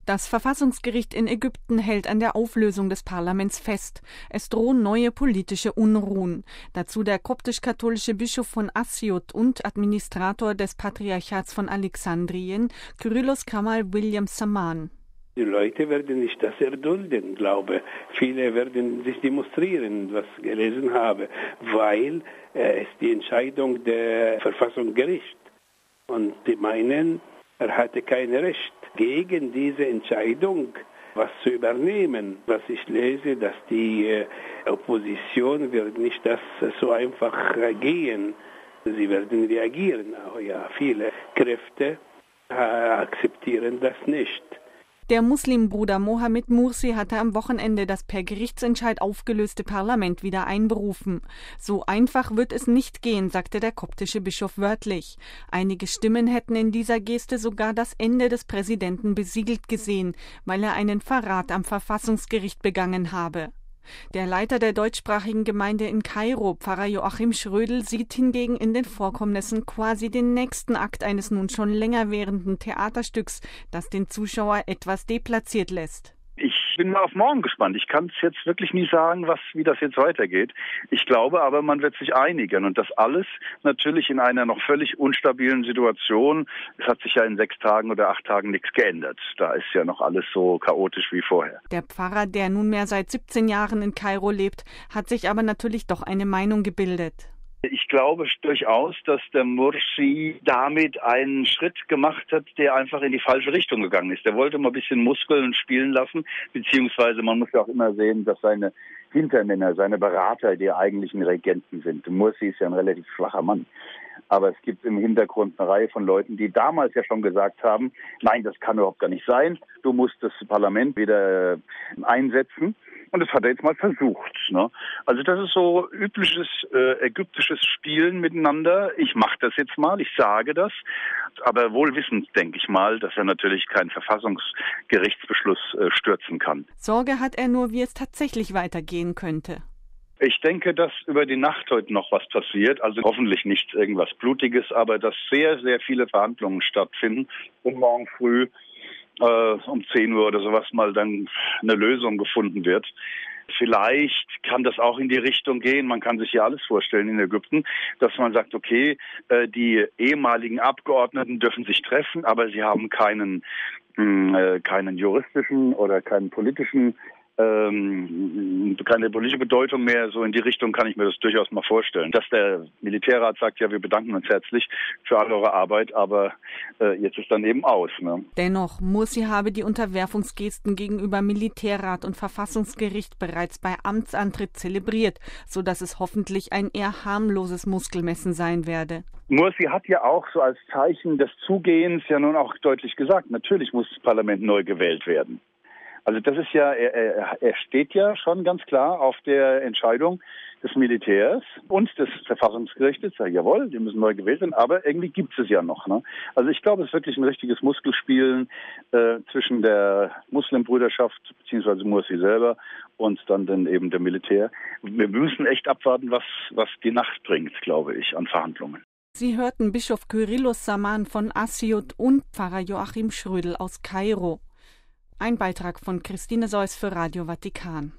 Das Verfassungsgericht in Ägypten hält an der Auflösung des Parlaments fest. Es drohen neue politische Unruhen. Dazu der koptisch-katholische Bischof von Asyut und Administrator des Patriarchats von Alexandrien, Kyrillos Kamal William Saman. Die Leute werden nicht das erdulden, glaube. Viele werden sich demonstrieren, was ich gelesen habe, weil es die Entscheidung der Verfassungsgericht. Und die meinen, er hatte kein Recht, gegen diese Entscheidung was zu übernehmen. Was ich lese, dass die Opposition wird nicht das so einfach gehen. Sie werden reagieren. Aber ja, viele Kräfte akzeptieren das nicht. Der Muslimbruder Mohamed Mursi hatte am Wochenende das per Gerichtsentscheid aufgelöste Parlament wieder einberufen. So einfach wird es nicht gehen, sagte der koptische Bischof wörtlich. Einige Stimmen hätten in dieser Geste sogar das Ende des Präsidenten besiegelt gesehen, weil er einen Verrat am Verfassungsgericht begangen habe. Der Leiter der deutschsprachigen Gemeinde in Kairo, Pfarrer Joachim Schrödel, sieht hingegen in den Vorkommnissen quasi den nächsten Akt eines nun schon länger währenden Theaterstücks, das den Zuschauer etwas deplatziert lässt. Ich bin mal auf morgen gespannt. Ich kann es jetzt wirklich nie sagen, wie das jetzt weitergeht. Ich glaube aber, man wird sich einigen. Und das alles natürlich in einer noch völlig unstabilen Situation. Es hat sich ja in 6 Tagen oder 8 Tagen nichts geändert. Da ist ja noch alles so chaotisch wie vorher. Der Pfarrer, der nunmehr seit 17 Jahren in Kairo lebt, hat sich aber natürlich doch eine Meinung gebildet. Ich glaube durchaus, dass der Mursi damit einen Schritt gemacht hat, der einfach in die falsche Richtung gegangen ist. Der wollte mal ein bisschen Muskeln spielen lassen, beziehungsweise man muss ja auch immer sehen, dass seine Hintermänner, seine Berater die eigentlichen Regenten sind. Mursi ist ja ein relativ schwacher Mann. Aber es gibt im Hintergrund eine Reihe von Leuten, die damals ja schon gesagt haben, nein, das kann überhaupt gar nicht sein. Du musst das Parlament wieder einsetzen. Und das hat er jetzt mal versucht. Ne? Also das ist so übliches ägyptisches Spielen miteinander. Ich mache das jetzt mal, ich sage das. Aber wohl wissend, denke ich mal, dass er natürlich keinen Verfassungsgerichtsbeschluss stürzen kann. Sorge hat er nur, wie es tatsächlich weitergehen könnte. Ich denke, dass über die Nacht heute noch was passiert. Also hoffentlich nicht irgendwas Blutiges, aber dass sehr, sehr viele Verhandlungen stattfinden. Und morgen früh um 10 Uhr oder sowas mal dann eine Lösung gefunden wird. Vielleicht kann das auch in die Richtung gehen, man kann sich ja alles vorstellen in Ägypten, dass man sagt, okay, die ehemaligen Abgeordneten dürfen sich treffen, aber sie haben keinen juristischen oder keinen politischen keine politische Bedeutung mehr. So in die Richtung kann ich mir das durchaus mal vorstellen. Dass der Militärrat sagt, ja, wir bedanken uns herzlich für all eure Arbeit, aber jetzt ist dann eben aus. Ne? Dennoch, Mursi habe die Unterwerfungsgesten gegenüber Militärrat und Verfassungsgericht bereits bei Amtsantritt zelebriert, sodass es hoffentlich ein eher harmloses Muskelmessen sein werde. Mursi hat ja auch so als Zeichen des Zugehens ja nun auch deutlich gesagt, natürlich muss das Parlament neu gewählt werden. Also das ist ja, er steht ja schon ganz klar auf der Entscheidung des Militärs und des Verfassungsgerichtes. Ja, jawohl, die müssen neu gewählt werden, aber irgendwie gibt es ja noch. Ne? Also ich glaube, es ist wirklich ein richtiges Muskelspielen zwischen der Muslimbrüderschaft bzw. Mursi selber und dann eben der Militär. Wir müssen echt abwarten, was die Nacht bringt, glaube ich, an Verhandlungen. Sie hörten Bischof Kyrillos Saman von Asyut und Pfarrer Joachim Schrödel aus Kairo. Ein Beitrag von Christine Seuss für Radio Vatikan.